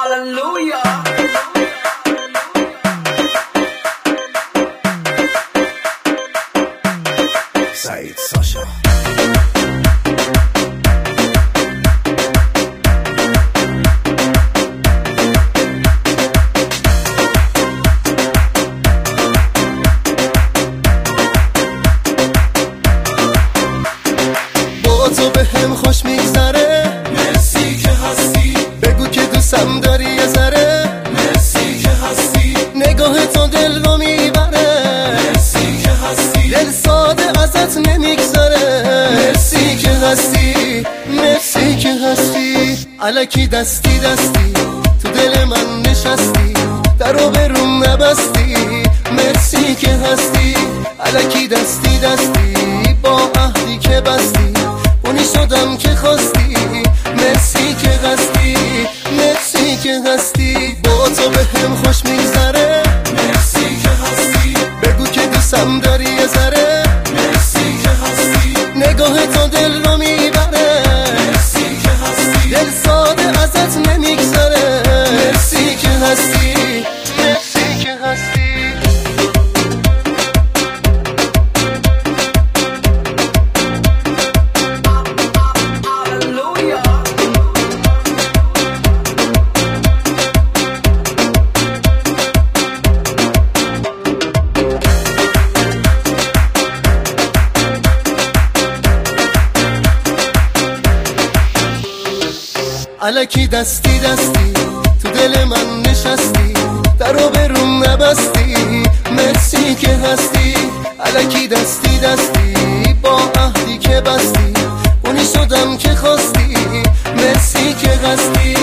Hallelujah. Said Sasha. با تو به هم خوش میگذره، مرسی که هستی. بگو که دوستم داری یه ذره، مرسی که هستی. نگاه تو دل رو میبره، مرسی که هستی. دل ساده ازت نمیگذره. مرسی که هستی، مرسی که هستی. الکی دستی دستی تو دل من نشستی، درو به روم نبستی. مرسی که هستی، الکی دستی دستی با عهدی که بستی، اونی شدم که خواستی. مرسی که هستی، مرسی که هستی. با تو به هم خوش میگذره، مرسی که هستی. بگو که دوستم داری یه ذره، مرسی که هستی. نگاه تو دل رو میبره، مرسی که هستی. دل ساده ازت نمیگذره. مرسی که هستی، مرسی که هستی. Hallelujah. الکی دستی دستی تو دل من نشستی، درو به روم نبستی. مرسی که هستی، الکی دستی دستی با عهدی که بستی، اونی شدم که خواستی. مرسی که هستی،